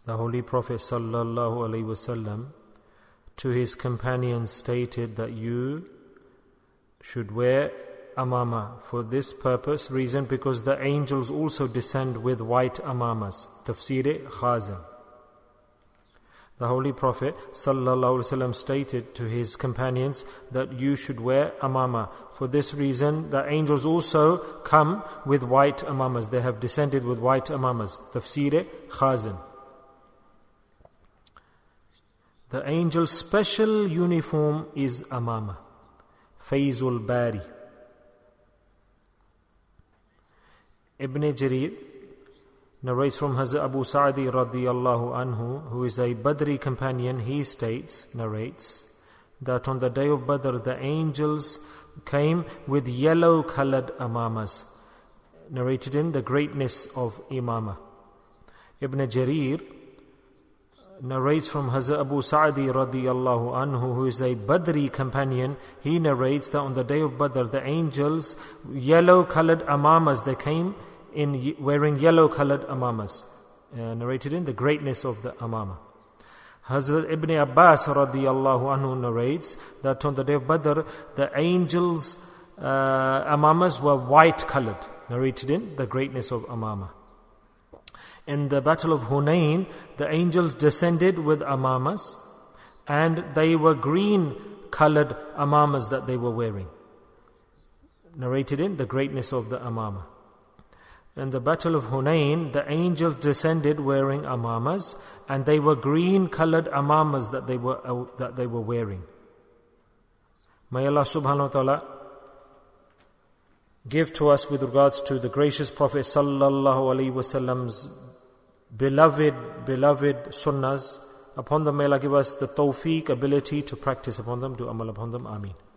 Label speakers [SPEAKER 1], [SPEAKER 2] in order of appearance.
[SPEAKER 1] The Holy Prophet sallallahu alaihi wasallam to his companions stated that you should wear amama for this purpose, reason because the angels also descend with white amamas. Tafsir Khazin. The Holy Prophet sallallahu alaihi wasallam stated to his companions that you should wear amama. For this reason, the angels also come with white amamas. They have descended with white amamas. Tafsir Khazin. The angel's special uniform is amama. Fayzul Bari. Ibn Jarir narrates from Hazrat Abu Sa'di radiyallahu anhu, who is a Badri companion. He narrates that on the day of Badr, the angels came with yellow colored amamas, narrated in the greatness of imama. Ibn Jarir narrates from Hazrat Abu Sa'di radiyallahu anhu, who is a Badri companion. He narrates that on the day of Badr, the angels, yellow colored amamas, they came in wearing yellow colored amamas, narrated in the greatness of the amama. Hazrat Ibn Abbas radiyallahu anhu narrates that on the day of Badr, the angels' amamas were white colored, narrated in the greatness of amama. In the battle of Hunain, the angels descended with amamas, and they were green colored amamas that they were wearing, narrated in the greatness of the amama. In the battle of Hunain, the angels descended wearing amamas, and they were green colored amamas that they were wearing. May Allah subhanahu wa ta'ala give to us with regards to the gracious Prophet sallallahu alaihi wasallam's beloved sunnahs. Upon them may Allah give us the tawfiq, ability to practice upon them, do amal upon them. Ameen.